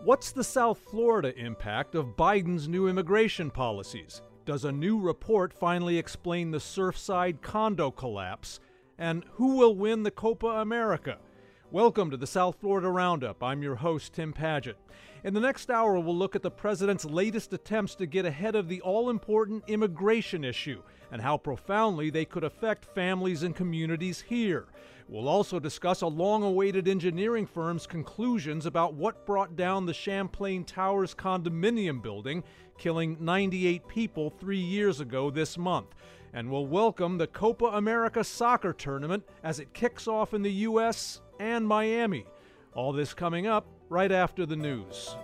What's the South Florida impact of Biden's new immigration policies? Does a new report finally explain the Surfside condo collapse? And who will win the Copa America? Welcome to the South Florida Roundup. I'm your host, Tim Padgett. In the next hour, we'll look at the president's latest attempts to get ahead of the all-important immigration issue and how profoundly they could affect families and communities here. We'll also discuss a long-awaited engineering firm's conclusions about what brought down the Champlain Towers condominium building, killing 98 people 3 years ago this month. And we'll welcome the Copa America soccer tournament as it kicks off in the U.S. and Miami. All this coming up right after the news.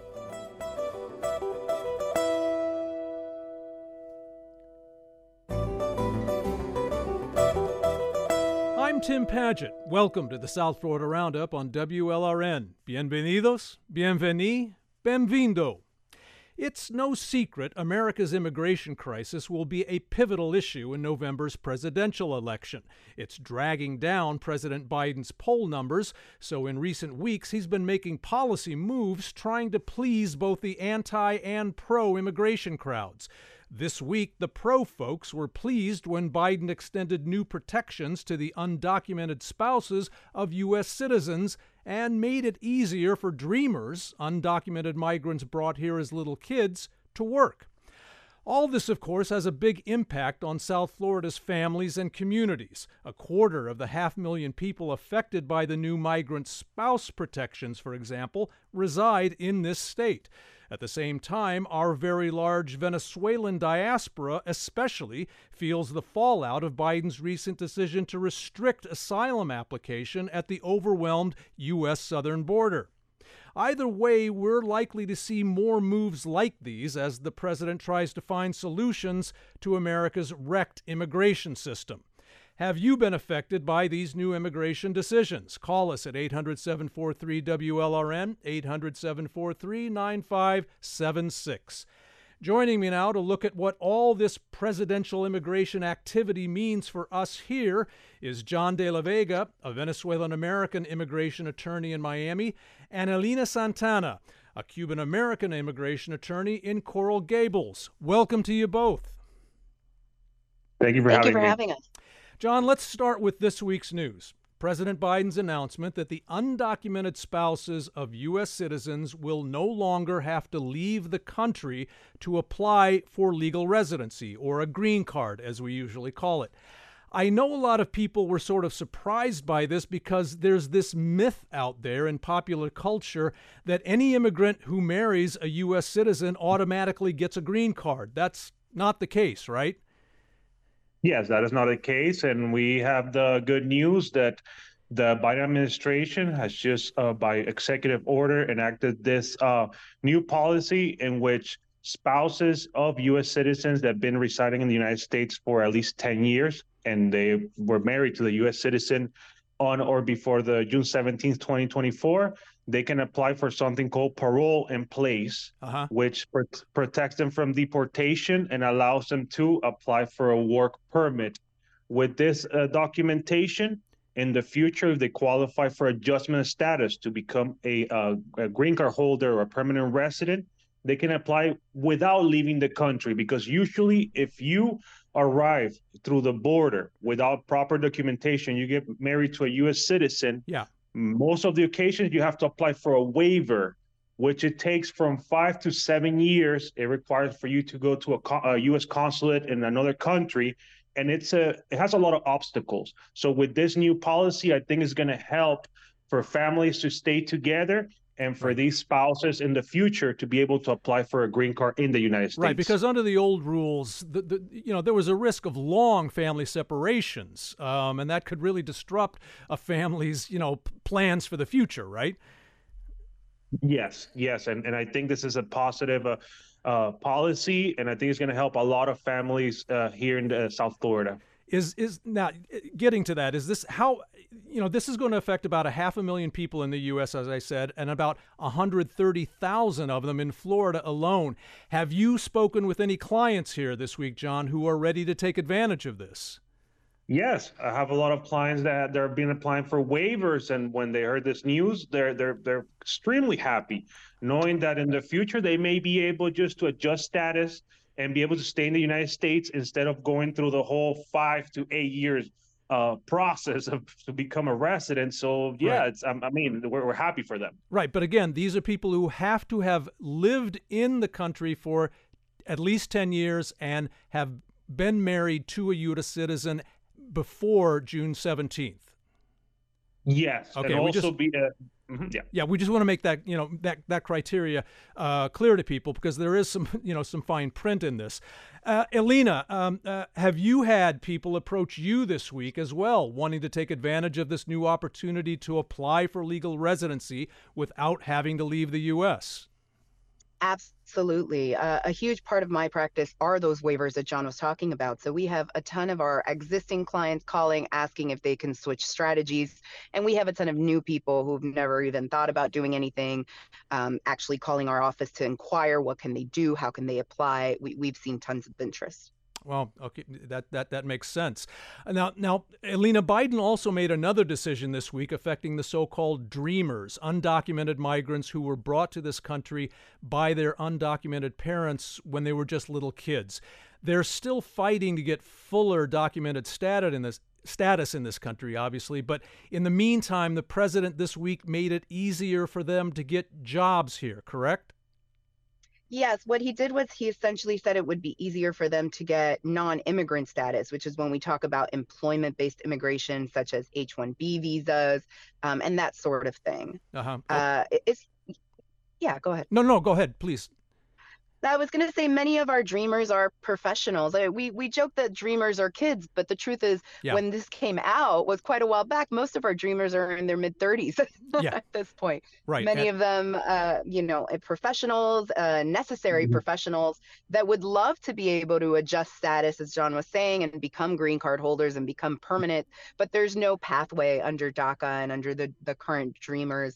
I'm Tim Padgett. Welcome to the South Florida Roundup on WLRN. Bienvenidos, bienveni, benvindo. It's no secret America's immigration crisis will be a pivotal issue in November's presidential election. It's dragging down President Biden's poll numbers, so in recent weeks he's been making policy moves trying to please both the anti- and pro-immigration crowds. This week, the pro folks were pleased when Biden extended new protections to the undocumented spouses of U.S. citizens and made it easier for dreamers, undocumented migrants brought here as little kids, to work. All this, of course, has a big impact on South Florida's families and communities. A quarter of the 500,000 people affected by the new migrant spouse protections, for example, reside in this state. At the same time, our very large Venezuelan diaspora especially feels the fallout of Biden's recent decision to restrict asylum application at the overwhelmed U.S. southern border. Either way, we're likely to see more moves like these as the president tries to find solutions to America's wrecked immigration system. Have you been affected by these new immigration decisions? Call us at 800-743-WLRN, 800-743-9576. Joining me now to look at what all this presidential immigration activity means for us here is John De La Vega, a Venezuelan-American immigration attorney in Miami, and Elena Santana, a Cuban-American immigration attorney in Coral Gables. Welcome to you both. Thank you for having us. John, let's start with this week's news. President Biden's announcement that the undocumented spouses of U.S. citizens will no longer have to leave the country to apply for legal residency, or a green card, as we usually call it. I know a lot of people were sort of surprised by this because there's this myth out there in popular culture that any immigrant who marries a U.S. citizen automatically gets a green card. That's not the case, right? Yes, that is not the case. And we have the good news that the Biden administration has just, by executive order, enacted this new policy in which spouses of U.S. citizens that have been residing in the United States for at least 10 years, and they were married to the U.S. citizen on or before the June 17th, 2024, they can apply for something called parole in place, which protects them from deportation and allows them to apply for a work permit. With this documentation, in the future, if they qualify for adjustment of status to become a green card holder or a permanent resident, they can apply without leaving the country. Because usually, if you arrive through the border without proper documentation, you get married to a U.S. citizen. Yeah. Most of the occasions you have to apply for a waiver, which it takes from 5 to 7 years. It requires for you to go to a U.S. consulate in another country, and it has a lot of obstacles. So with this new policy, I think it's going to help for families to stay together and for these spouses in the future to be able to apply for a green card in the United States. Right, because under the old rules, there was a risk of long family separations, and that could really disrupt a family's, plans for the future, right? Yes, and I think this is a positive policy, and I think it's going to help a lot of families here in South Florida. Is now getting to that, is this how, this is going to affect about 500,000 people in the U.S., as I said, and about 130,000 of them in Florida alone. Have you spoken with any clients here this week, John, who are ready to take advantage of this? Yes, I have a lot of clients that they're been applying for waivers, and when they heard this news, they're extremely happy, knowing that in the future they may be able just to adjust status and be able to stay in the United States instead of going through the whole 5 to 8 years process of to become a resident. So Right. yeah, I mean, we're happy for them. Right. But again, these are people who have to have lived in the country for at least 10 years and have been married to a U.S. citizen before June 17th. Yes, and Okay, also be yeah. yeah, we just want to make that, that criteria clear to people, because there is some, some fine print in this. Elena, have you had people approach you this week as well, wanting to take advantage of this new opportunity to apply for legal residency without having to leave the U.S.? Absolutely. A huge part of my practice are those waivers that John was talking about. So we have a ton of our existing clients calling, asking if they can switch strategies. And we have a ton of new people who've never even thought about doing anything, actually calling our office to inquire, what can they do? How can they apply? We've seen tons of interest. Well, okay, that makes sense. Now, Elena, Biden also made another decision this week affecting the so-called Dreamers, undocumented migrants who were brought to this country by their undocumented parents when they were just little kids. They're still fighting to get fuller documented status in this country, obviously, but in the meantime, the president this week made it easier for them to get jobs here, correct? Yes, what he did was he essentially said it would be easier for them to get non-immigrant status, which is when we talk about employment-based immigration, such as H-1B visas, and that sort of thing. Uh-huh. Yeah, go ahead. No, go ahead, please. I was going to say many of our dreamers are professionals. We joke that dreamers are kids, but the truth is, when this came out was quite a while back. Most of our dreamers are in their mid-30s at this point. Right. Many of them, professionals, necessary professionals that would love to be able to adjust status, as John was saying, and become green card holders and become permanent. But there's no pathway under DACA and under the current Dreamers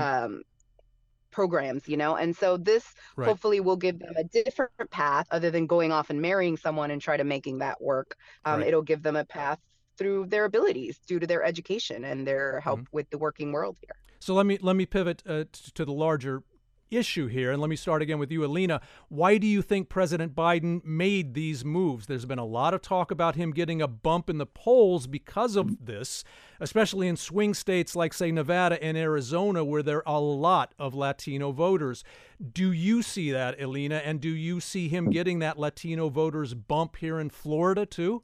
programs, and so this hopefully will give them a different path other than going off and marrying someone and try to making that work. It'll give them a path through their abilities due to their education and their help with the working world here. So let me pivot to the larger issue here, and let me start again with you, Elena. Why do you think President Biden made these moves? There's been a lot of talk about him getting a bump in the polls because of this, especially in swing states like, say, Nevada and Arizona, where there are a lot of Latino voters. Do you see that, Elena, and do you see him getting that Latino voters bump here in Florida too?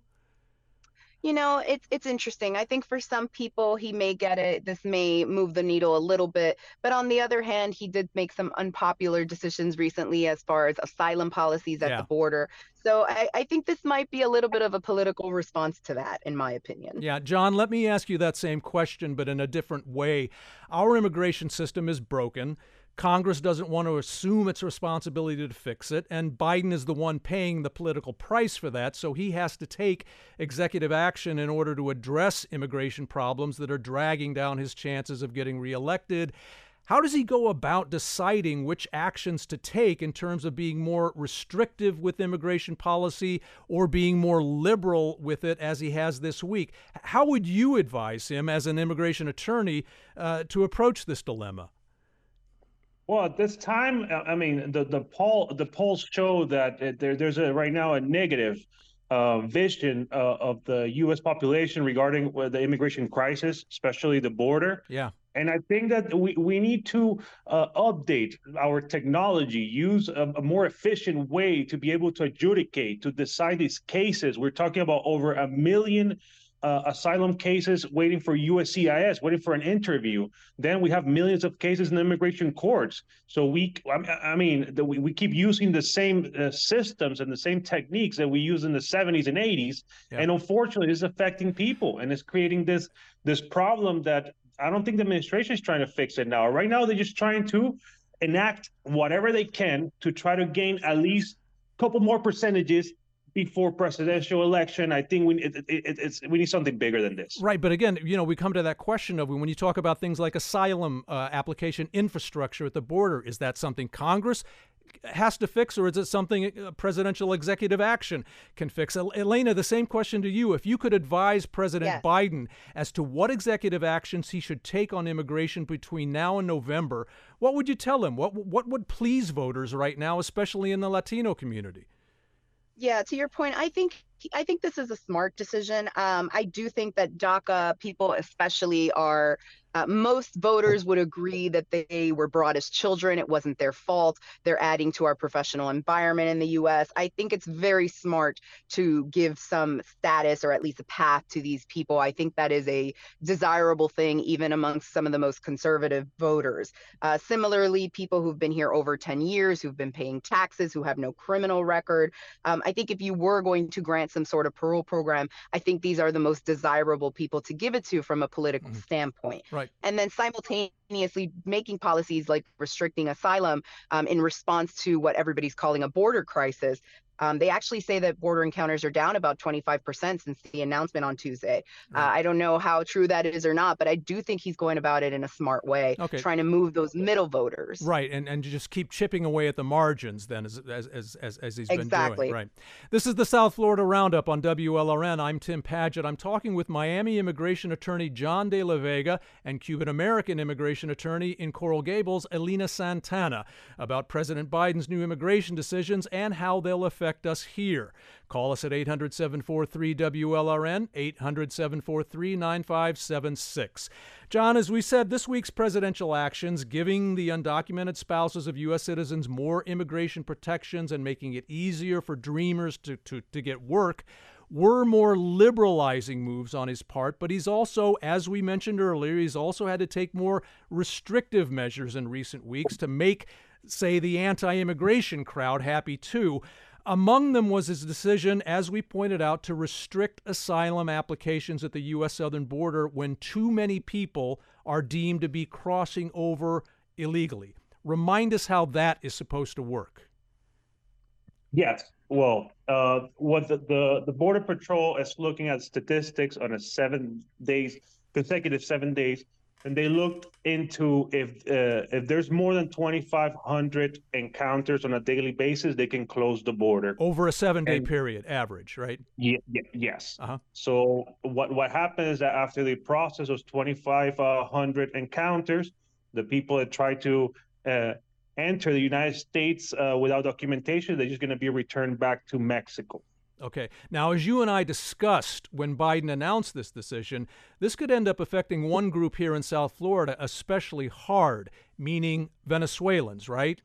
It's interesting. I think for some people, he may get it. This may move the needle a little bit. But on the other hand, he did make some unpopular decisions recently as far as asylum policies at the border. So I think this might be a little bit of a political response to that, in my opinion. Yeah, John, let me ask you that same question, but in a different way. Our immigration system is broken. Congress doesn't want to assume its responsibility to fix it, and Biden is the one paying the political price for that, so he has to take executive action in order to address immigration problems that are dragging down his chances of getting reelected. How does he go about deciding which actions to take in terms of being more restrictive with immigration policy or being more liberal with it, as he has this week? How would you advise him as an immigration attorney to approach this dilemma? Well, at this time, I mean, the polls show that there's right now a negative vision of the U.S. population regarding the immigration crisis, especially the border. Yeah. And I think that we need to update our technology, use a more efficient way to be able to adjudicate, to decide these cases. We're talking about over 1 million asylum cases waiting for USCIS, waiting for an interview. Then we have millions of cases in the immigration courts. So we keep using the same systems and the same techniques that we used in the 70s and 80s. Yeah. And unfortunately, it's affecting people, and it's creating this problem that I don't think the administration is trying to fix it now. Right now, they're just trying to enact whatever they can to try to gain at least a couple more percentages before presidential election. I think we need something bigger than this. Right. But again, we come to that question of when you talk about things like asylum application infrastructure at the border, is that something Congress has to fix, or is it something a presidential executive action can fix? Elena, the same question to you. If you could advise President Biden as to what executive actions he should take on immigration between now and November, what would you tell him? What would please voters right now, especially in the Latino community? Yeah, to your point, I think this is a smart decision. I do think that DACA people especially are, most voters would agree that they were brought as children. It wasn't their fault. They're adding to our professional environment in the U.S. I think it's very smart to give some status or at least a path to these people. I think that is a desirable thing, even amongst some of the most conservative voters. Similarly, people who've been here over 10 years, who've been paying taxes, who have no criminal record. I think if you were going to grant some sort of parole program, I think these are the most desirable people to give it to from a political standpoint. Right. And then simultaneously making policies like restricting asylum in response to what everybody's calling a border crisis. They actually say that border encounters are down about 25% since the announcement on Tuesday. Right. I don't know how true that is or not, but I do think he's going about it in a smart way, trying to move those middle voters. Right, and just keep chipping away at the margins then, as he's been doing. Right. This is the South Florida Roundup on WLRN. I'm Tim Padgett. I'm talking with Miami immigration attorney John De La Vega and Cuban-American immigration attorney in Coral Gables, Elena Santana, about President Biden's new immigration decisions and how they'll affect us here. Call us at 800-743-WLRN, 800-743-9576. John, as we said, this week's presidential actions, giving the undocumented spouses of U.S. citizens more immigration protections and making it easier for dreamers to get work, were more liberalizing moves on his part, but he's also, as we mentioned earlier, he's also had to take more restrictive measures in recent weeks to make, say, the anti-immigration crowd happy too. Among them was his decision, as we pointed out, to restrict asylum applications at the U.S. southern border when too many people are deemed to be crossing over illegally. Remind us how that is supposed to work. Yes. Well, what the Border Patrol is looking at statistics on a consecutive 7 days, and they looked into if there's more than 2,500 encounters on a daily basis, they can close the border. Over a 7-day period, average, right? Yes. So what happened is that after the process was 2,500 encounters, the people that try to enter the United States without documentation, they're just going to be returned back to Mexico. Okay. Now, as you and I discussed when Biden announced this decision, this could end up affecting one group here in South Florida especially hard, meaning Venezuelans, right?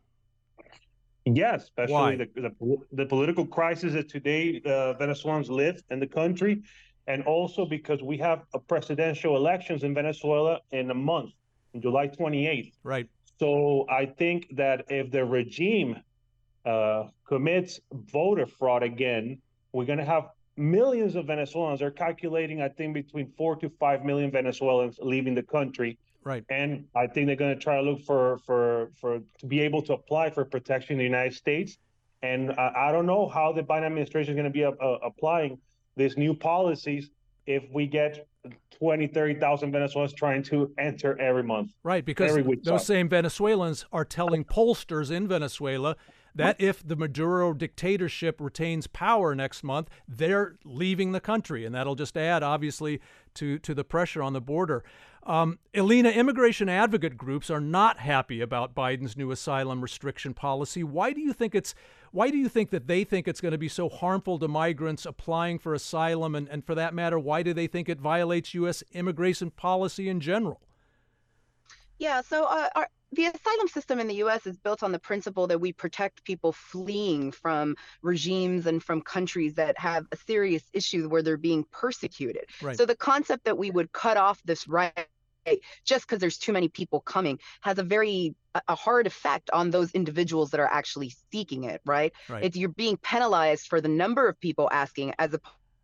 Yes, especially the political crisis that today Venezuelans live in the country, and also because we have a presidential elections in Venezuela in a month, on July 28th. Right. So I think that if the regime commits voter fraud again, we're going to have millions of Venezuelans. They're calculating, I think, between 4 to 5 million Venezuelans leaving the country. Right. And I think they're going to try to look for to be able to apply for protection in the United States. And I don't know how the Biden administration is going to be applying these new policies if we get 20, 30,000 Venezuelans trying to enter every month. Right, because those same Venezuelans are telling pollsters in Venezuela that if the Maduro dictatorship retains power next month, they're leaving the country, and that'll just add, obviously, to the pressure on the border. Elena, immigration advocate groups are not happy about Biden's new asylum restriction policy. Why do you think that they think it's going to be so harmful to migrants applying for asylum, and for that matter, why do they think it violates U.S. immigration policy in general? Yeah, so the asylum system in the U.S. is built on the principle that we protect people fleeing from regimes and from countries that have a serious issue where they're being persecuted. Right. So the concept that we would cut off this right just because there's too many people coming has a hard effect on those individuals that are actually seeking it, right? You're being penalized for the number of people asking as a...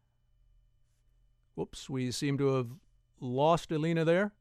Whoops, we seem to have lost Elena there.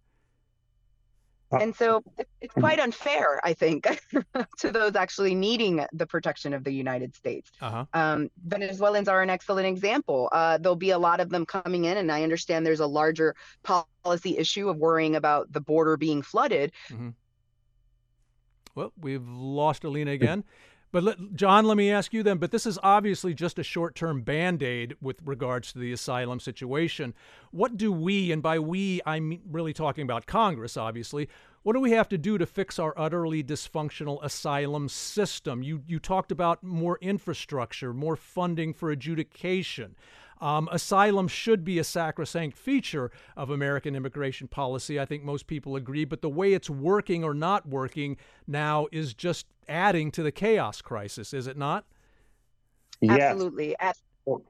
And so it's quite unfair, I think, to those actually needing the protection of the United States. Venezuelans are an excellent example. There'll be a lot of them coming in, and I understand there's a larger policy issue of worrying about the border being flooded. Well, we've lost Elena again. But John, let me ask you then, but this is obviously just a short-term Band-Aid with regards to the asylum situation. What do we, and by we, I'm really talking about Congress, obviously, what do we have to do to fix our utterly dysfunctional asylum system? You talked about more infrastructure, more funding for adjudication. Asylum should be a sacrosanct feature of American immigration policy. I think most people agree, but the way it's working or not working now is just adding to the chaos crisis, is it not? Yes. Absolutely. Oh,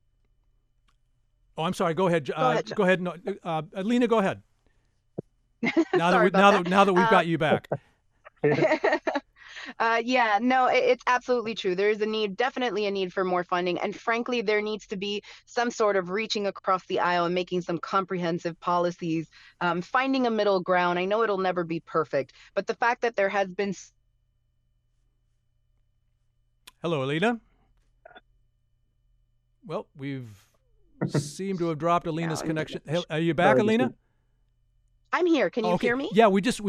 I'm sorry. Go ahead. Go ahead, John. Go ahead. No, Alina, go ahead. Sorry about that. Now that we've got you back. Yeah, no, it's absolutely true. There is definitely a need for more funding. And frankly, there needs to be some sort of reaching across the aisle and making some comprehensive policies, finding a middle ground. I know it'll never be perfect, but the fact that there has been. Hello, Alina. Well, we've seemed to have dropped Alina's connection. Are you back, Alina? I'm here. Can you hear me? Yeah,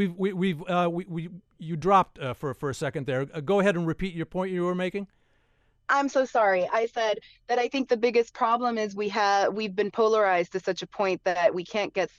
you dropped for a second there. Go ahead and repeat your point you were making. I'm so sorry. I said that I think the biggest problem is we've been polarized to such a point that we can't get.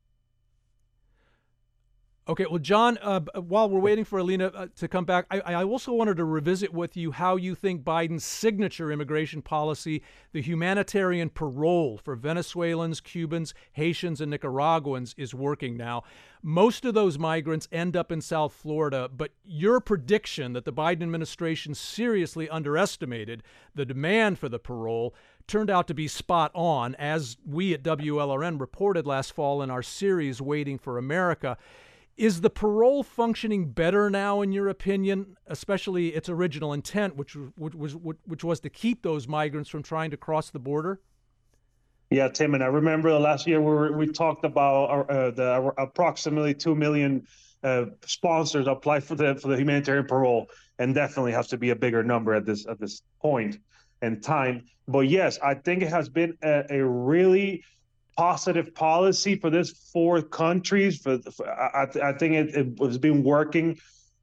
Okay, well, John, while we're waiting for Alina to come back, I also wanted to revisit with you how you think Biden's signature immigration policy, the humanitarian parole for Venezuelans, Cubans, Haitians, and Nicaraguans, is working now. Most of those migrants end up in South Florida, but your prediction that the Biden administration seriously underestimated the demand for the parole turned out to be spot on, as we at WLRN reported last fall in our series, Waiting for America. Is the parole functioning better now, in your opinion, especially its original intent, which was to keep those migrants from trying to cross the border? Yeah, Tim, and I remember the last year we talked about the approximately 2 million sponsors apply for the humanitarian parole, and definitely has to be a bigger number at this point in time. But yes, I think it has been a really positive policy for this 4 countries. I think it was been working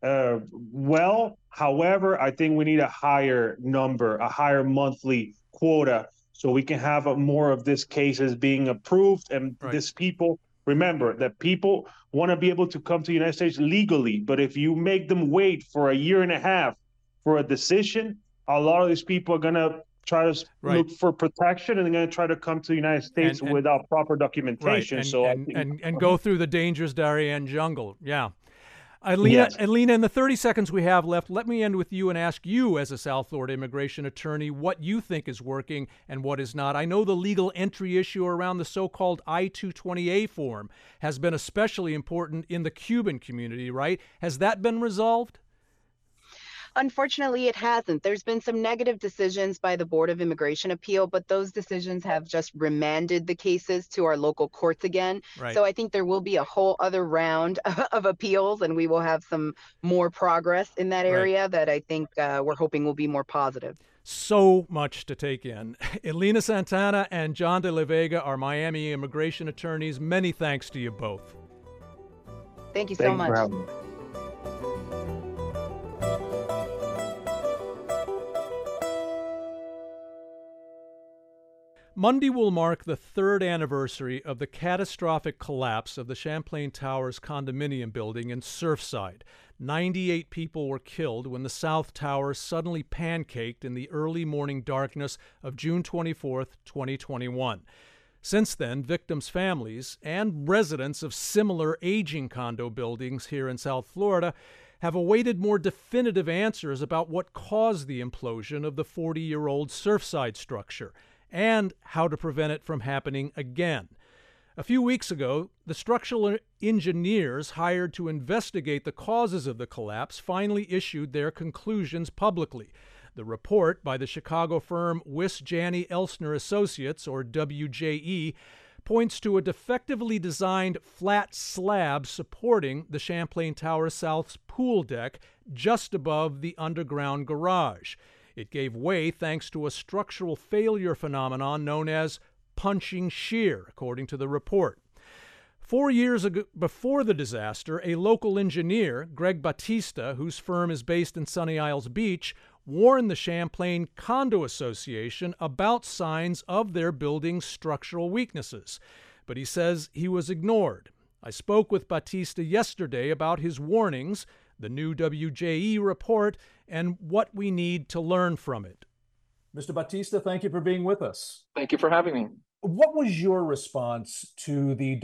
well. However, I think we need a higher number, a higher monthly quota, so we can have more of these cases being approved. And these people, remember that people want to be able to come to the United States legally, but if you make them wait for a year and a half for a decision, a lot of these people are going to try to look for protection, and they're going to try to come to the United States without proper documentation. And go through the dangerous Darien jungle. Yeah. Alina, in the 30 seconds we have left, let me end with you and ask you, as a South Florida immigration attorney, what you think is working and what is not. I know the legal entry issue around the so-called I-220A form has been especially important in the Cuban community, right? Has that been resolved? Unfortunately, it hasn't. There's been some negative decisions by the Board of Immigration Appeal, but those decisions have just remanded the cases to our local courts again. Right. So I think there will be a whole other round of appeals, and we will have some more progress in that area that I think we're hoping will be more positive. So much to take in. Alina Santana and John De La Vega are Miami immigration attorneys. Many thanks to you both. Thank you so much. For having me. Monday will mark the 3rd anniversary of the catastrophic collapse of the Champlain Towers condominium building in Surfside. 98 people were killed when the South Tower suddenly pancaked in the early morning darkness of June 24, 2021. Since then, victims' families and residents of similar aging condo buildings here in South Florida have awaited more definitive answers about what caused the implosion of the 40-year-old Surfside structure and how to prevent it from happening again. A few weeks ago, the structural engineers hired to investigate the causes of the collapse finally issued their conclusions publicly. The report by the Chicago firm Wyss Janney Elsner Associates, or WJE, points to a defectively designed flat slab supporting the Champlain Tower South's pool deck just above the underground garage. It gave way thanks to a structural failure phenomenon known as punching shear, according to the report. 4 years ago, before the disaster, a local engineer, Greg Batista, whose firm is based in Sunny Isles Beach, warned the Champlain Condo Association about signs of their building's structural weaknesses. But he says he was ignored. I spoke with Batista yesterday about his warnings, the new WJE report, and what we need to learn from it. Mr. Batista, thank you for being with us. Thank you for having me. What was your response to the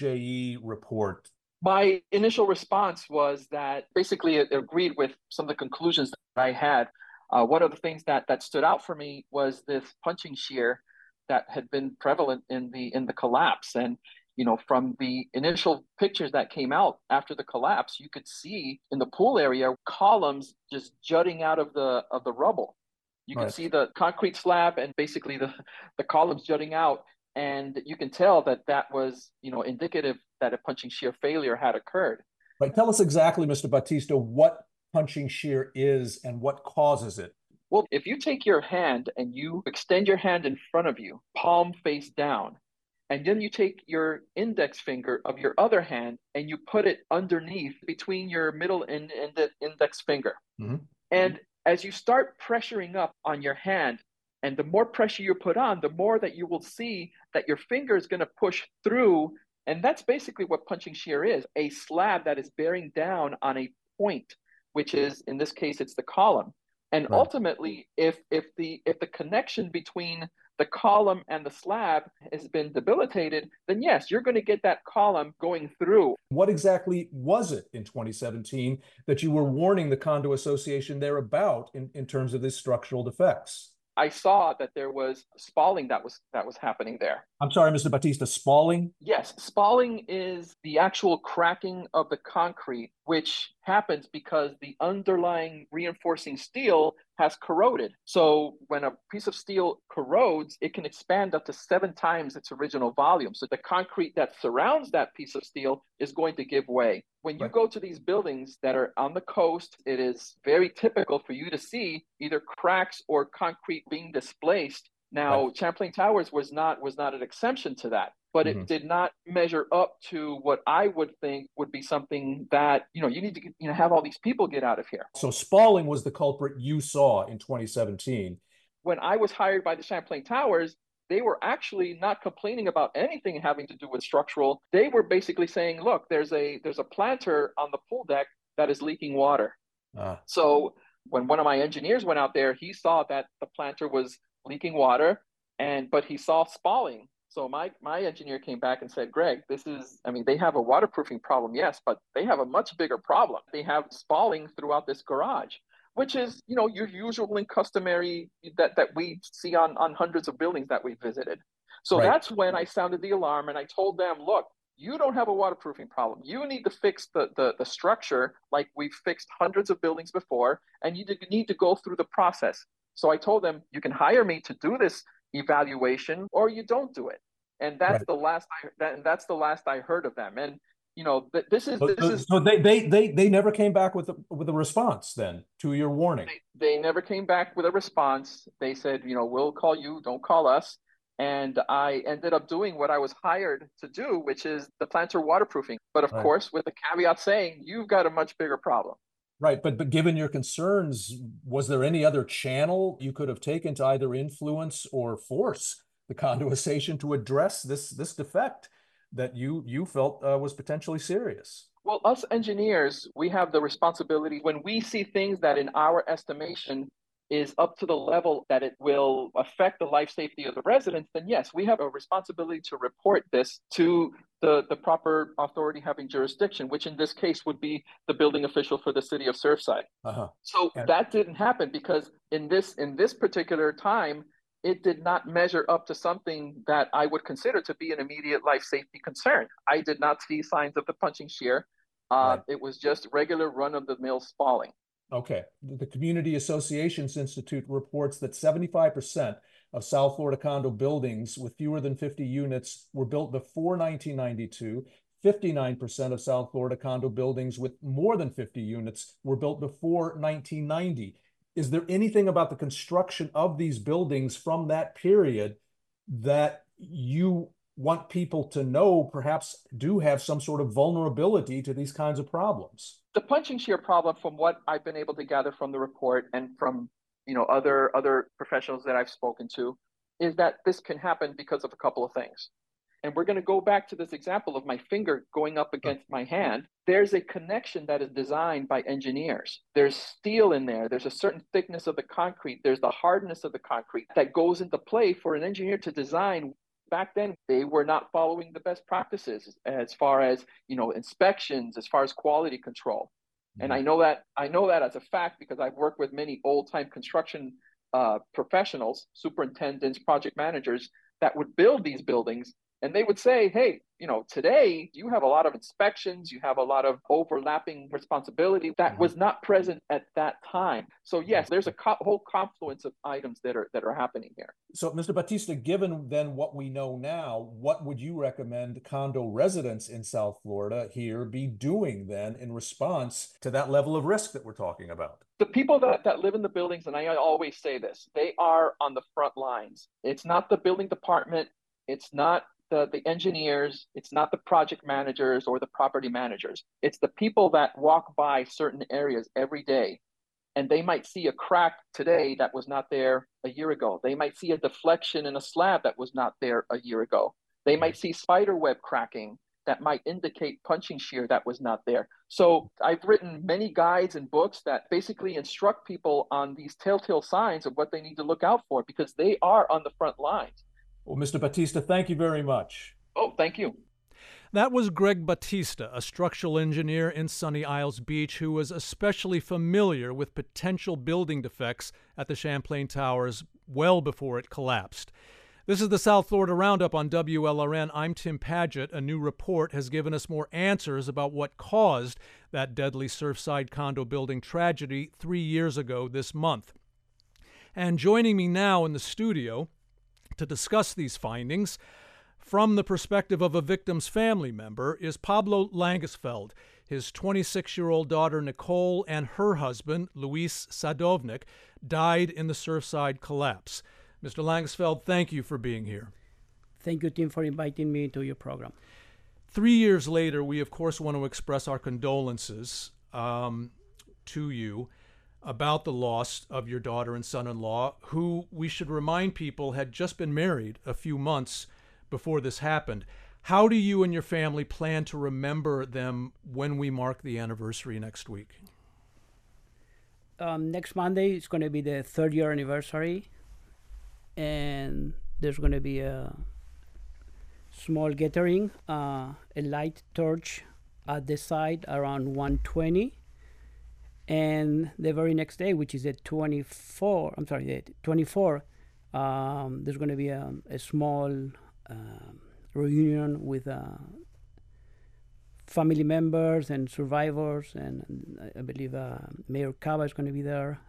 WJE report? My initial response was that basically it agreed with some of the conclusions that I had. One of the things that stood out for me was this punching shear that had been prevalent in the collapse. And from the initial pictures that came out after the collapse, you could see in the pool area columns just jutting out of the rubble. You can see the concrete slab and basically the columns jutting out, and you can tell that was indicative that a punching shear failure had occurred. Right. Tell us exactly, Mr. Batista, what punching shear is and what causes it. Well, if you take your hand and you extend your hand in front of you, palm face down, and then you take your index finger of your other hand and you put it underneath between your middle and the index finger. Mm-hmm. And as you start pressuring up on your hand, and the more pressure you put on, the more that you will see that your finger is going to push through. And that's basically what punching shear is, a slab that is bearing down on a point, which is, in this case, it's the column. And ultimately, if the connection between the column and the slab has been debilitated, then yes, you're going to get that column going through. What exactly was it in 2017 that you were warning the Condo Association there about in terms of these structural defects? I saw that there was spalling that was happening there. I'm sorry, Mr. Batista, spalling? Yes, spalling is the actual cracking of the concrete, which happens because the underlying reinforcing steel has corroded. So when a piece of steel corrodes, it can expand up to 7 times its original volume. So the concrete that surrounds that piece of steel is going to give way. When you go to these buildings that are on the coast, it is very typical for you to see either cracks or concrete being displaced. Now, Champlain Towers was not an exception to that, but it did not measure up to what I would think would be something that, you need to have all these people get out of here. So spalling was the culprit you saw in 2017. When I was hired by the Champlain Towers, they were actually not complaining about anything having to do with structural. They were basically saying, look, there's a planter on the pool deck that is leaking water. So when one of my engineers went out there, he saw that the planter was leaking water, but he saw spalling. So my engineer came back and said, Greg, they have a waterproofing problem, yes, but they have a much bigger problem. They have spalling throughout this garage, which is, your usual and customary that we see on hundreds of buildings that we visited. So that's when I sounded the alarm and I told them, look, you don't have a waterproofing problem. You need to fix the structure like we've fixed hundreds of buildings before, and you need to go through the process. So I told them, you can hire me to do this evaluation or you don't do it. And that's the last I heard of them. And this is so they never came back with a response then to your warning. They never came back with a response. They said, we'll call you, don't call us. And I ended up doing what I was hired to do, which is the planter waterproofing. But of course, with the caveat saying, you've got a much bigger problem. Right. But given your concerns, was there any other channel you could have taken to either influence or force the Condo Association to address this defect that you felt was potentially serious? Well, us engineers, we have the responsibility when we see things that in our estimation is up to the level that it will affect the life safety of the residents, then yes, we have a responsibility to report this to the proper authority having jurisdiction, which in this case would be the building official for the city of Surfside. So that didn't happen because in this particular time, it did not measure up to something that I would consider to be an immediate life safety concern. I did not see signs of the punching shear. It was just regular run-of-the-mill spalling. Okay. The Community Associations Institute reports that 75% of South Florida condo buildings with fewer than 50 units were built before 1992. 59% of South Florida condo buildings with more than 50 units were built before 1990. Is there anything about the construction of these buildings from that period that you want people to know perhaps do have some sort of vulnerability to these kinds of problems. The punching shear problem, from what I've been able to gather from the report and from other professionals that I've spoken to, is that this can happen because of a couple of things. And we're going to go back to this example of my finger going up against my hand. There's a connection that is designed by engineers. There's steel in there. There's a certain thickness of the concrete. There's the hardness of the concrete that goes into play for an engineer to design. Back then, they were not following the best practices as far as, inspections, as far as quality control. And I know that as a fact because I've worked with many old-time construction professionals, superintendents, project managers that would build these buildings. And they would say, hey, today you have a lot of inspections, you have a lot of overlapping responsibility that was not present at that time. So yes, there's a whole confluence of items that are happening here. So Mr. Batista, given then what we know now, what would you recommend condo residents in South Florida here be doing then in response to that level of risk that we're talking about? The people that live in the buildings, and I always say this, they are on the front lines. It's not the building department. It's not the engineers, it's not the project managers or the property managers. It's the people that walk by certain areas every day, and they might see a crack today that was not there a year ago. They might see a deflection in a slab that was not there a year ago. They might see spider web cracking that might indicate punching shear that was not there. So I've written many guides and books that basically instruct people on these telltale signs of what they need to look out for because they are on the front lines. Well, Mr. Batista, thank you very much. Oh, thank you. That was Greg Batista, a structural engineer in Sunny Isles Beach who was especially familiar with potential building defects at the Champlain Towers well before it collapsed. This is the South Florida Roundup on WLRN. I'm Tim Padgett. A new report has given us more answers about what caused that deadly Surfside condo building tragedy 3 years ago this month. And joining me now in the studio to discuss these findings from the perspective of a victim's family member is Pablo Langesfeld. His 26-year-old daughter Nicole and her husband, Luis Sadovnik, died in the Surfside collapse. Mr. Langesfeld, thank you for being here. Thank you, Tim, for inviting me to your program. 3 years later, we of course want to express our condolences to you about the loss of your daughter and son-in-law, who, we should remind people, had just been married a few months before this happened. How do you and your family plan to remember them when we mark the anniversary next week? Next Monday is going to be the 3rd year anniversary, and there's going to be a small gathering, a light torch at the site around 1:20. And the very next day, which is the 24, there's going to be a small reunion with family members and survivors, and I believe Mayor Cava is going to be there,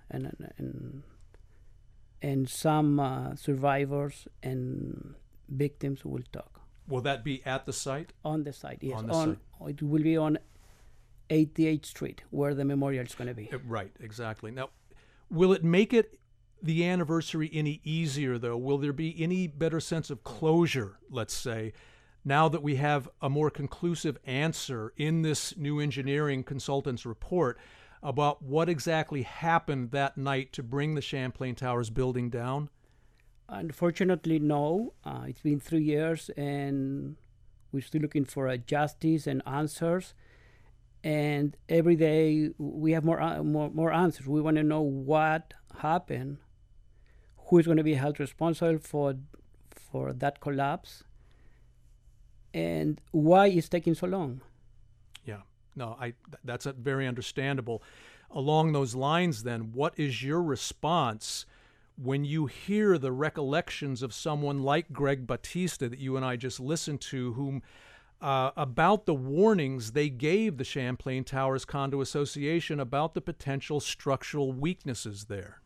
and some survivors and victims will talk. Will that be at the site? On the site, yes. On the site. It will be on 88th Street, where the memorial is going to be. Right, exactly. Now, will it make it the anniversary any easier, though? Will there be any better sense of closure, let's say, now that we have a more conclusive answer in this new engineering consultant's report about what exactly happened that night to bring the Champlain Towers building down? Unfortunately, no. It's been 3 years, and we're still looking for justice and answers. And every day we have more answers. We want to know what happened, who is going to be held responsible for that collapse, and why it's taking so long. Yeah, no, that's very understandable. Along those lines, then, what is your response when you hear the recollections of someone like Greg Batista that you and I just listened to, whom about the warnings they gave the Champlain Towers Condo Association about the potential structural weaknesses there?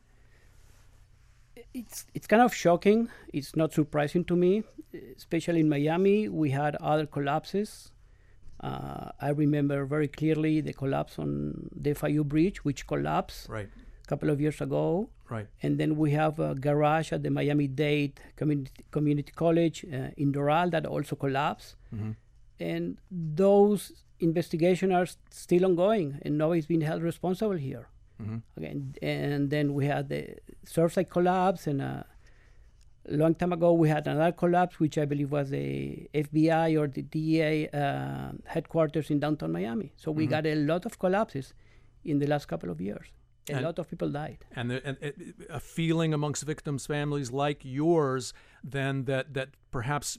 It's kind of shocking. It's not surprising to me, especially in Miami. We had other collapses. I remember very clearly the collapse on the FIU Bridge, which collapsed right. a couple of years ago. Right. And then we have a garage at the Miami-Dade Community College in Doral that also collapsed. Mm-hmm. And those investigations are still ongoing, and nobody's been held responsible here. Mm-hmm. Again, and then we had the Surfside collapse, and a long time ago we had another collapse, which I believe was the FBI or the DEA headquarters in downtown Miami. So we got a lot of collapses in the last couple of years. A lot of people died. And a feeling amongst victims' families like yours, then that perhaps,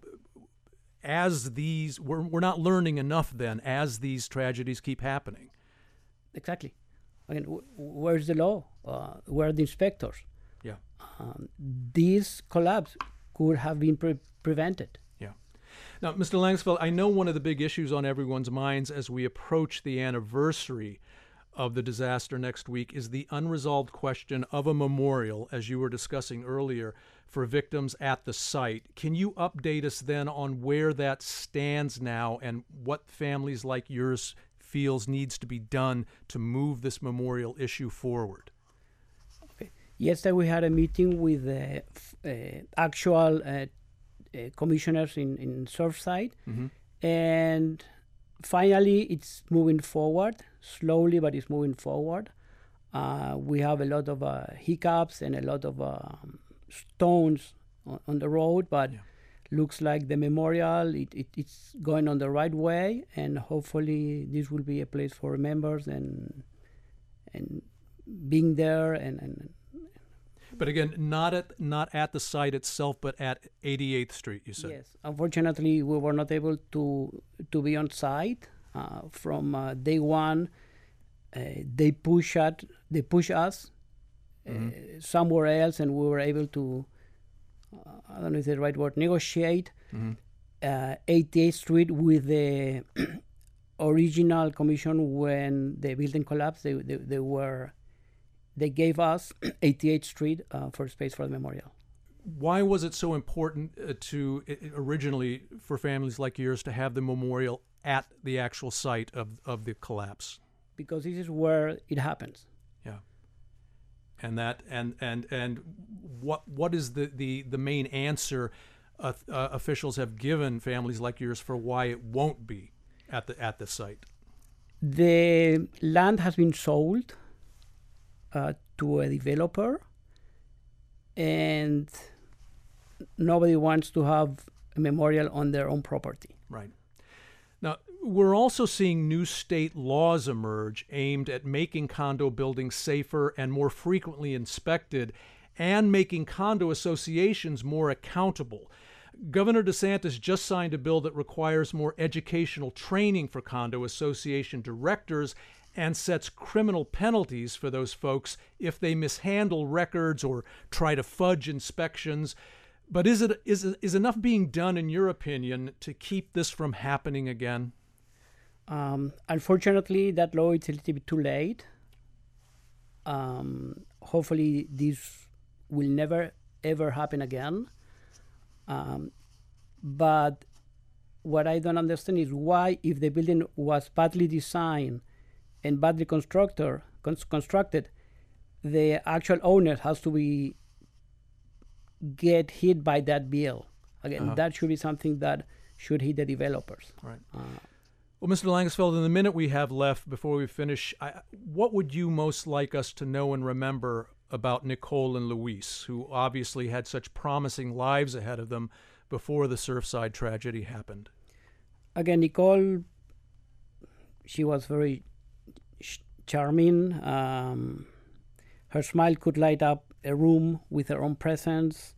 as these, we're not learning enough then as these tragedies keep happening. Exactly. I mean, where's the law? Where are the inspectors? Yeah. This collapse could have been prevented. Yeah. Now, Mr. Langsfeld, I know one of the big issues on everyone's minds as we approach the anniversary of the disaster next week is the unresolved question of a memorial, as you were discussing earlier, for victims at the site. Can you update us then on where that stands now and what families like yours feels needs to be done to move this memorial issue forward? Okay. Yesterday we had a meeting with the actual commissioners in Surfside, and finally it's moving forward, slowly, but it's moving forward. We have a lot of hiccups and a lot of stones on the road, but looks like the memorial, it's going on the right way, and hopefully this will be a place for members and being there and But again, not at the site itself, but at 88th Street, you said. Yes. Unfortunately, we were not able to be on site from day one. They push us somewhere else, and we were able to, I don't know if it's the right word, negotiate 88th Street with the original commission when the building collapsed. They gave us 88th Street for space for the memorial. Why was it so important originally for families like yours to have the memorial at the actual site of the collapse? Because this is where it happens. Yeah. And that and what is the main answer officials have given families like yours for why it won't be at the site? The land has been sold to a developer, and nobody wants to have a memorial on their own property. Right. Now, we're also seeing new state laws emerge aimed at making condo buildings safer and more frequently inspected, and making condo associations more accountable. Governor DeSantis just signed a bill that requires more educational training for condo association directors and sets criminal penalties for those folks if they mishandle records or try to fudge inspections. But is enough being done, in your opinion, to keep this from happening again? Unfortunately, that law is a little bit too late. Hopefully, this will never, ever happen again. But what I don't understand is why, if the building was badly designed and badly constructed, the actual owner has to get hit by that bill. Again, that should be something that should hit the developers. Right. Well, Mr. Langsfeld, in the minute we have left before we finish, what would you most like us to know and remember about Nicole and Luis, who obviously had such promising lives ahead of them before the Surfside tragedy happened? Again, Nicole, she was very charming. Her smile could light up a room with her own presence.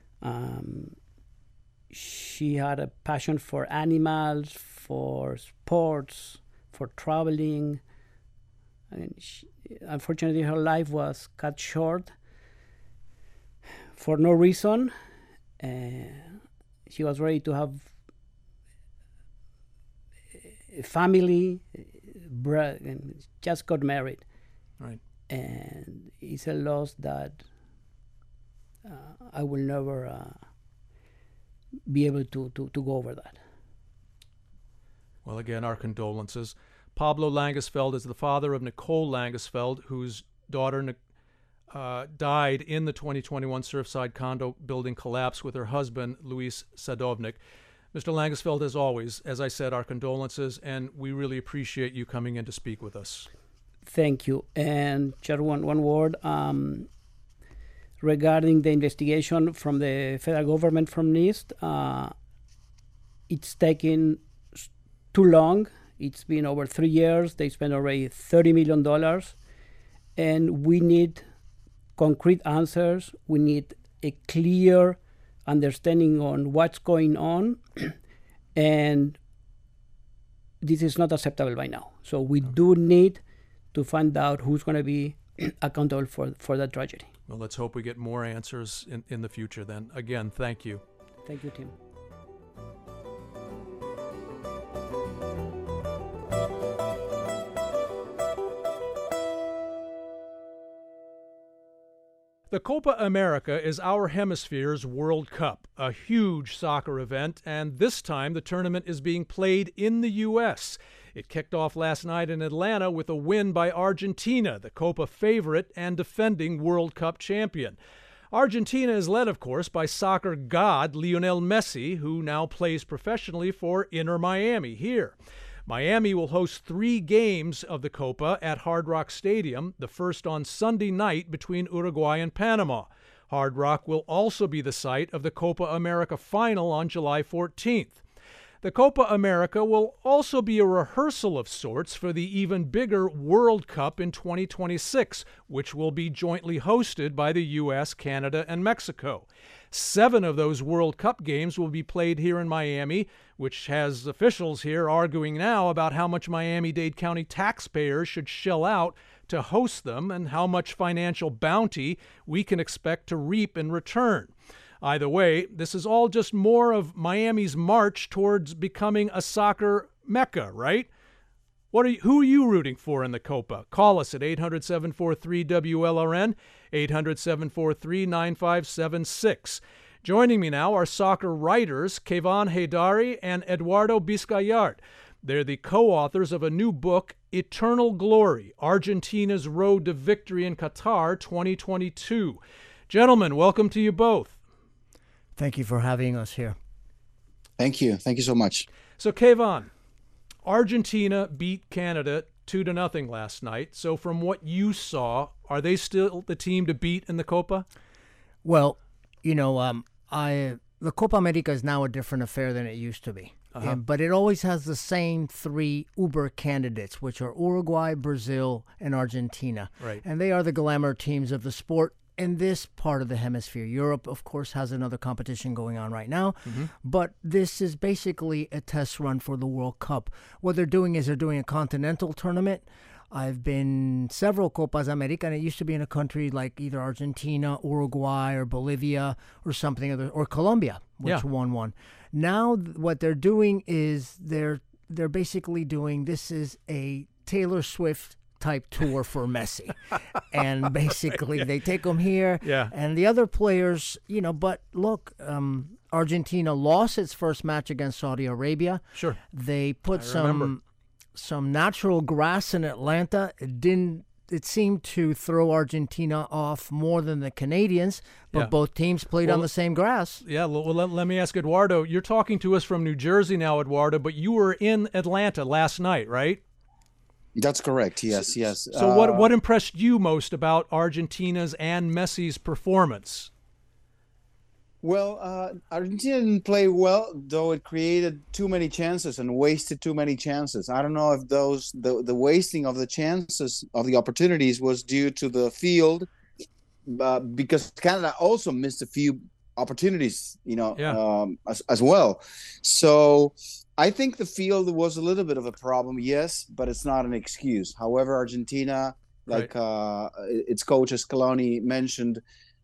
She had a passion for animals, for sports, for traveling. Unfortunately, her life was cut short for no reason. She was ready to have a family, and just got married. Right. And it's a loss that I will never be able to go over that. Well, again, our condolences. Pablo Langesfeld is the father of Nicole Langesfeld, whose daughter died in the 2021 Surfside condo building collapse with her husband, Luis Sadovnik. Mr. Langesfeld, as always, as I said, our condolences, and we really appreciate you coming in to speak with us. Thank you. And just one word regarding the investigation from the federal government from NIST. It's taken too long. It's been over 3 years. They spent already $30 million. And we need concrete answers. We need a clear understanding on what's going on. And this is not acceptable by now. So we do need to find out who's going to be accountable for that tragedy. Well, let's hope we get more answers in the future then. Again, thank you. Thank you, Tim. The Copa America is our hemisphere's World Cup, a huge soccer event, and this time the tournament is being played in the U.S. It kicked off last night in Atlanta with a win by Argentina, the Copa favorite and defending World Cup champion. Argentina is led, of course, by soccer god Lionel Messi, who now plays professionally for Inter Miami here. Miami will host 3 games of the Copa at Hard Rock Stadium, the first on Sunday night between Uruguay and Panama. Hard Rock will also be the site of the Copa America final on July 14th. The Copa America will also be a rehearsal of sorts for the even bigger World Cup in 2026, which will be jointly hosted by the U.S., Canada, and Mexico. 7 of those World Cup games will be played here in Miami, which has officials here arguing now about how much Miami-Dade County taxpayers should shell out to host them and how much financial bounty we can expect to reap in return. Either way, this is all just more of Miami's march towards becoming a soccer mecca, right? Who are you rooting for in the Copa? Call us at 800-743-WLRN, 800-743-9576. Joining me now are soccer writers Keyvan Haydari and Eduardo Biscayart. They're the co-authors of a new book, Eternal Glory, Argentina's Road to Victory in Qatar 2022. Gentlemen, welcome to you both. Thank you for having us here. Thank you. Thank you so much. So, Keyvan, Argentina beat Canada 2-0 last night. So from what you saw, are they still the team to beat in the Copa? Well, you know, the Copa America is now a different affair than it used to be. But it always has the same 3 uber candidates, which are Uruguay, Brazil, and Argentina. Right. And they are the glamour teams of the sport in this part of the hemisphere. Europe, of course, has another competition going on right now, but this is basically a test run for the World Cup. What they're doing is they're doing a continental tournament. I've been several Copas America, and it used to be in a country like either Argentina, Uruguay, or Bolivia, or something other, or Colombia, which won one. Now what they're doing is they're basically doing, this is a Taylor Swift type tour for Messi. And basically they take him here and the other players, you know, but look, Argentina lost its first match against Saudi Arabia. Sure. They put some natural grass in Atlanta. It seemed to throw Argentina off more than the Canadians, but both teams played on the same grass. Yeah, well, let me ask Eduardo. You're talking to us from New Jersey now, Eduardo, but you were in Atlanta last night, right? That's correct. Yes, yes. So what impressed you most about Argentina's and Messi's performance? Well, Argentina didn't play well, though it created too many chances and wasted too many chances. I don't know if the wasting of the chances, of the opportunities, was due to the field, because Canada also missed a few opportunities, you know, as well. So I think the field was a little bit of a problem, yes, but it's not an excuse. However, Argentina, like its coach Scaloni mentioned,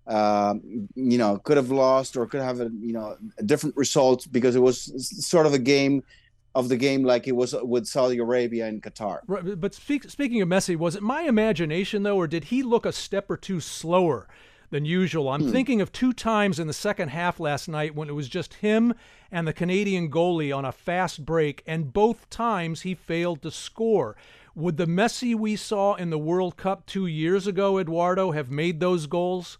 you know, could have lost or could have a different result, because it was sort of a game of the game like it was with Saudi Arabia and Qatar. Right, but speaking of Messi, was it my imagination though, or did he look a step or two slower than usual? I'm thinking of 2 times in the second half last night when it was just him and the Canadian goalie on a fast break, and both times he failed to score. Would the Messi we saw in the World Cup 2 years ago, Eduardo, have made those goals?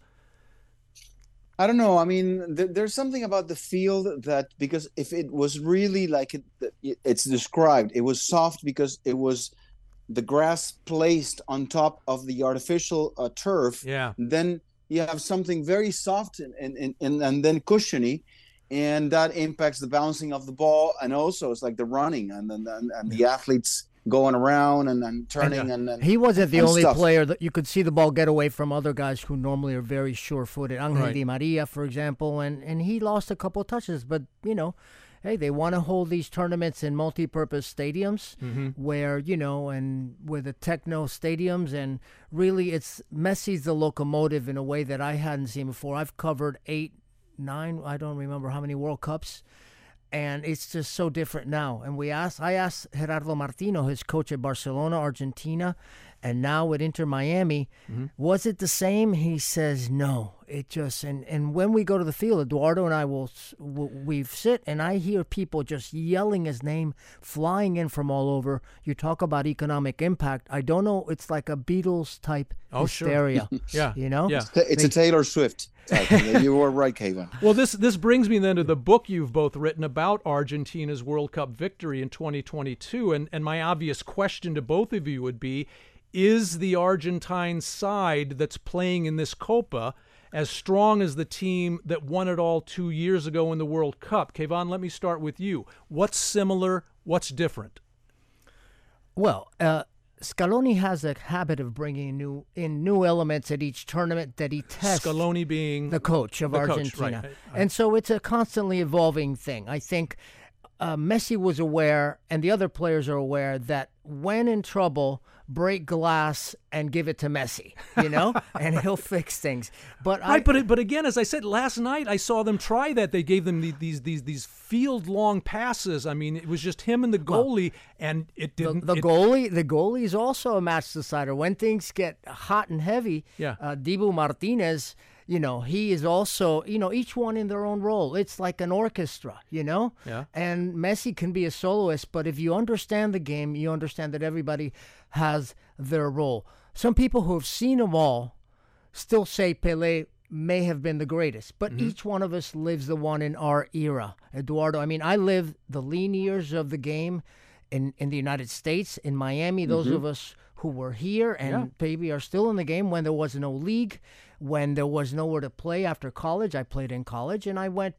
I don't know. I mean, there's something about the field that, because if it was really like it's described, it was soft because it was the grass placed on top of the artificial turf. Yeah. Then you have something very soft and then cushiony, and that impacts the bouncing of the ball, and also it's like the running and the athletes going around and turning and he wasn't the only stuff. player that you could see the ball get away from other guys who normally are very sure-footed. Angel Di Maria, for example, and he lost a couple of touches, but hey, they want to hold these tournaments in multi-purpose stadiums where, and with the techno stadiums, and really it's Messi's the locomotive in a way that I hadn't seen before. I've covered 8, 9, I don't remember how many World Cups, and it's just so different now. And I asked Gerardo Martino, his coach at Barcelona, Argentina, and now at Inter Miami, was it the same? He says no. It just and when we go to the field, Eduardo and I we sit, and I hear people just yelling his name, flying in from all over. You talk about economic impact. I don't know. It's like a Beatles type hysteria. Sure. Yeah. Yeah. It's a Taylor Swift type. You were right, Kevin. Well, this brings me then to the book you've both written about Argentina's World Cup victory in 2022, and my obvious question to both of you would be, is the Argentine side that's playing in this Copa as strong as the team that won it all 2 years ago in the World Cup? Kevon, let me start with you. What's similar? What's different? Well, Scaloni has a habit of bringing new elements at each tournament that he tests. Scaloni being the coach of Argentina. Right. And so it's a constantly evolving thing. I think Messi was aware, and the other players are aware, that when in trouble, break glass and give it to Messi, and he'll fix things. But but again, as I said last night, I saw them try that. They gave them these field long passes. I mean, it was just him and the goalie, and it didn't. The goalie is also a match decider when things get hot and heavy. Yeah, Dibu Martinez. He is also, each one in their own role. It's like an orchestra, Yeah. And Messi can be a soloist, but if you understand the game, you understand that everybody has their role. Some people who have seen them all still say Pelé may have been the greatest, but each one of us lives the one in our era. Eduardo, I mean, I lived the lean years of the game in the United States, in Miami. Those of us who were here and maybe are still in the game when there was no league, when there was nowhere to play after college. I played in college, and I went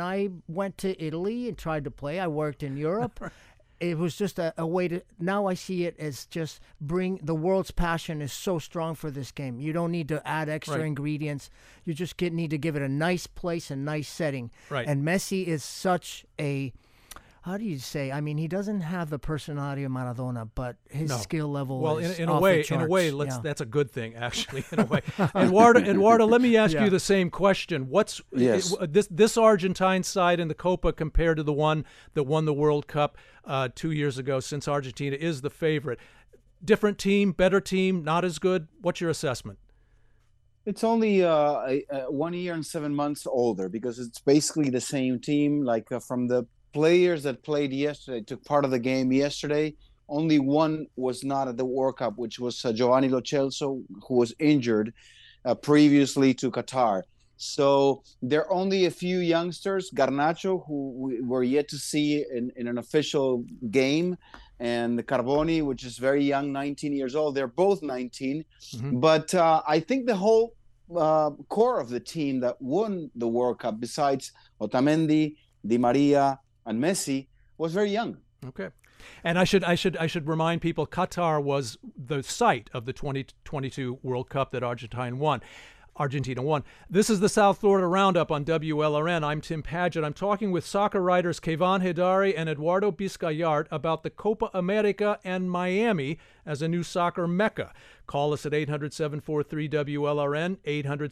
to Italy and tried to play. I worked in Europe. It was just a way to, now I see it as just the world's passion is so strong for this game. You don't need to add extra ingredients. You just need to give it a nice place, a nice setting. Right. And Messi is such a, how do you say? I mean, he doesn't have the personality of Maradona, but his skill level is in off a way, the charts. that's a good thing, actually. In a way, Eduardo, let me ask you the same question. What's this Argentine side in the Copa compared to the one that won the World Cup 2 years ago? Since Argentina is the favorite, different team, better team, not as good. What's your assessment? It's only 1 year and 7 months older, because it's basically the same team. Like from the players that played yesterday, took part of the game yesterday, only one was not at the World Cup, which was Giovanni Lo Celso, who was injured previously to Qatar. So there are only a few youngsters, Garnacho, who we were yet to see in an official game, and Carboni, which is very young, 19 years old. They're both 19. But I think the whole core of the team that won the World Cup, besides Otamendi, Di Maria, and Messi, was very young. Okay. And I should remind people, Qatar was the site of the 2022 World Cup that Argentina won. This is the South Florida Roundup on WLRN. I'm Tim Padgett. I'm talking with soccer writers Kevon Heydari and Eduardo Biscayart about the Copa America and Miami as a new soccer mecca. Call us at 800-743-WLRN,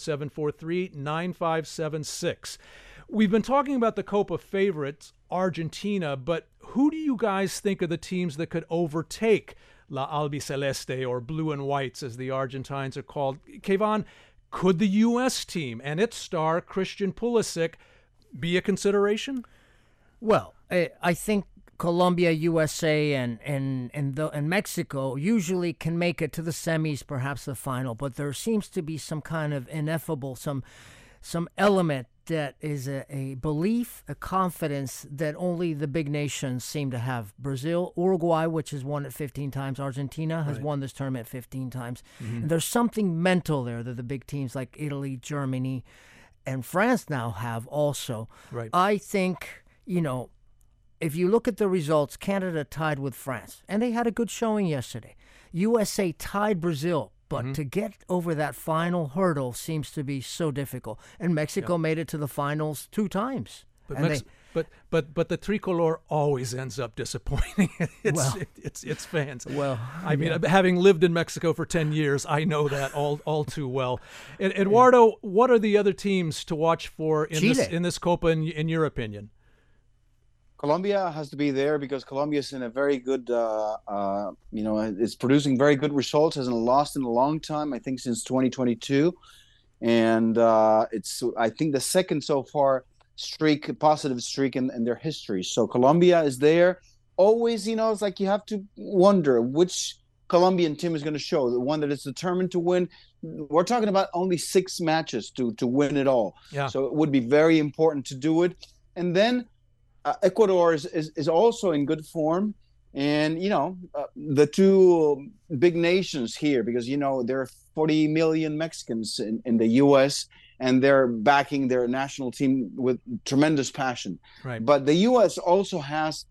800-743-9576. We've been talking about the Copa favorites, Argentina, but who do you guys think are the teams that could overtake La Albiceleste, or Blue and Whites as the Argentines are called? Kevon, could the U.S. team and its star, Christian Pulisic, be a consideration? Well, I think Colombia, USA, and Mexico usually can make it to the semis, perhaps the final, but there seems to be some kind of ineffable, some element that is a belief, a confidence that only the big nations seem to have. Brazil, Uruguay, which has won it 15 times, Argentina has won this tournament 15 times. And there's something mental there that the big teams like Italy, Germany, and France now have also. Right. I think, if you look at the results, Canada tied with France, and they had a good showing yesterday. USA tied Brazil, but to get over that final hurdle seems to be so difficult. And Mexico made it to the finals 2 times. But the tricolor always ends up disappointing its fans. Well, I mean, having lived in Mexico for 10 years, I know that all too well. Eduardo, what are the other teams to watch for in this Copa, in your opinion? Colombia has to be there because Colombia is in a very good, it's producing very good results. Hasn't lost in a long time, I think since 2022. And it's, I think, the second so far positive streak in their history. So Colombia is there. Always, it's like you have to wonder which Colombian team is going to show, the one that is determined to win. We're talking about only 6 matches to win it all. Yeah. So it would be very important to do it. And then Ecuador is also in good form. And, the 2 big nations here, because, there are 40 million Mexicans in the U.S., and they're backing their national team with tremendous passion. Right. But the U.S. also has,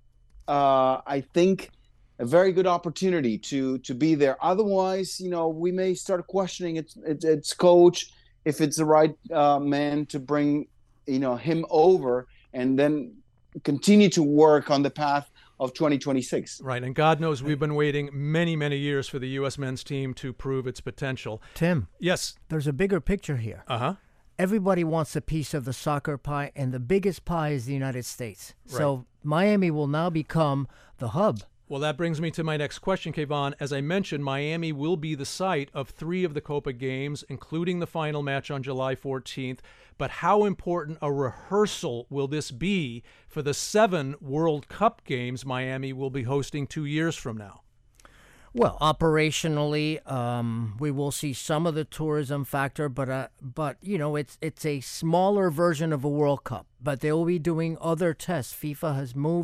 I think, a very good opportunity to be there. Otherwise, we may start questioning its coach, if it's the right man to bring, him over, and then continue to work on the path of 2026. Right, and God knows we've been waiting many, many years for the U.S. men's team to prove its potential. Tim. Yes. There's a bigger picture here. Uh-huh. Everybody wants a piece of the soccer pie, and the biggest pie is the United States. Right. So Miami will now become the hub. Well, that brings me to my next question, Kayvon. As I mentioned, Miami will be the site of 3 of the Copa games, including the final match on July 14th. But how important a rehearsal will this be for the 7 World Cup games Miami will be hosting 2 years from now? Well, operationally, we will see some of the tourism factor, but it's a smaller version of a World Cup. But they will be doing other tests. FIFA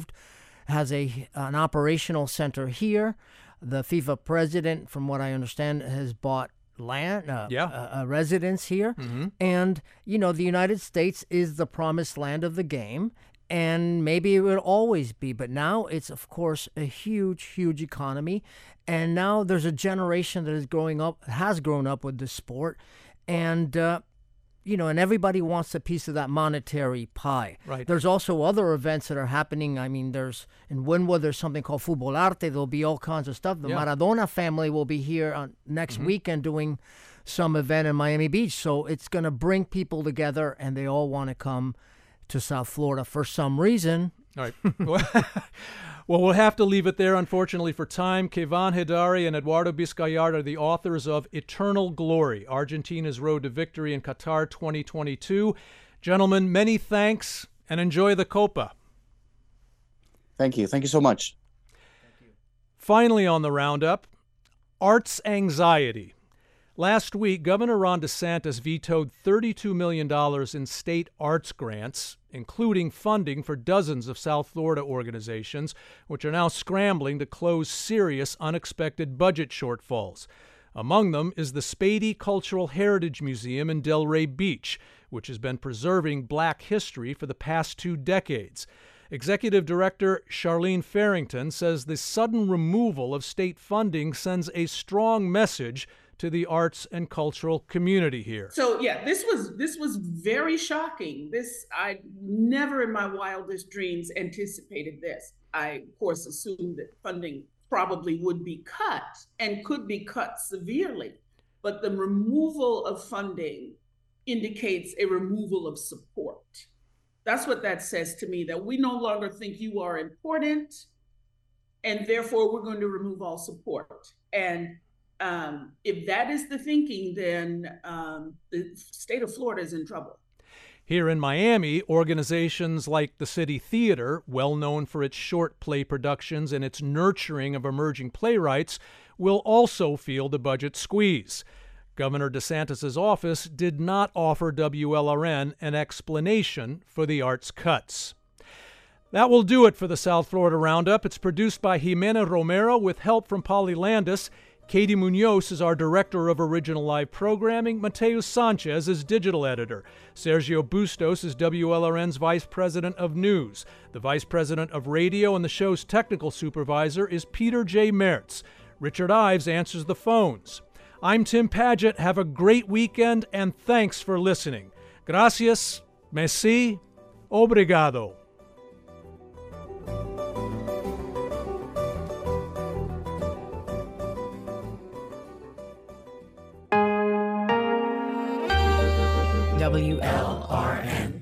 has an operational center here. The FIFA president, from what I understand, has bought land, a residence here. Mm-hmm. And, the United States is the promised land of the game. And maybe it will always be, but now it's, of course, a huge, huge economy. And now there's a generation that has grown up with the sport. And, and everybody wants a piece of that monetary pie. Right. There's also other events that are happening. I mean, in Wynwood, there's something called Fútbol Arte. There'll be all kinds of stuff. The Maradona family will be here on next weekend doing some event in Miami Beach. So it's going to bring people together, and they all want to come to South Florida for some reason. All right. Well, we'll have to leave it there, unfortunately, for time. Kayvon Heidari and Eduardo Vizcayart are the authors of Eternal Glory, Argentina's Road to Victory in Qatar 2022. Gentlemen, many thanks, and enjoy the Copa. Thank you. Thank you so much. Finally on the roundup, arts anxiety. Last week, Governor Ron DeSantis vetoed $32 million in state arts grants, including funding for dozens of South Florida organizations, which are now scrambling to close serious, unexpected budget shortfalls. Among them is the Spady Cultural Heritage Museum in Delray Beach, which has been preserving Black history for the past 2 decades. Executive Director Charlene Farrington says the sudden removal of state funding sends a strong message to the arts and cultural community here. So yeah, this was very shocking. I never in my wildest dreams anticipated this. I of course assumed that funding probably would be cut and could be cut severely, but the removal of funding indicates a removal of support. That's what that says to me, that we no longer think you are important, and therefore we're going to remove all support. And if that is the thinking, then the state of Florida is in trouble. Here in Miami, organizations like the City Theater, well known for its short play productions and its nurturing of emerging playwrights, will also feel the budget squeeze. Governor DeSantis' office did not offer WLRN an explanation for the arts cuts. That will do it for the South Florida Roundup. It's produced by Jimena Romero with help from Polly Landis. Katie Munoz is our director of original live programming. Mateus Sanchez is digital editor. Sergio Bustos is WLRN's vice president of news. The vice president of radio and the show's technical supervisor is Peter J. Mertz. Richard Ives answers the phones. I'm Tim Padgett. Have a great weekend, and thanks for listening. Gracias, merci, obrigado. WLRN.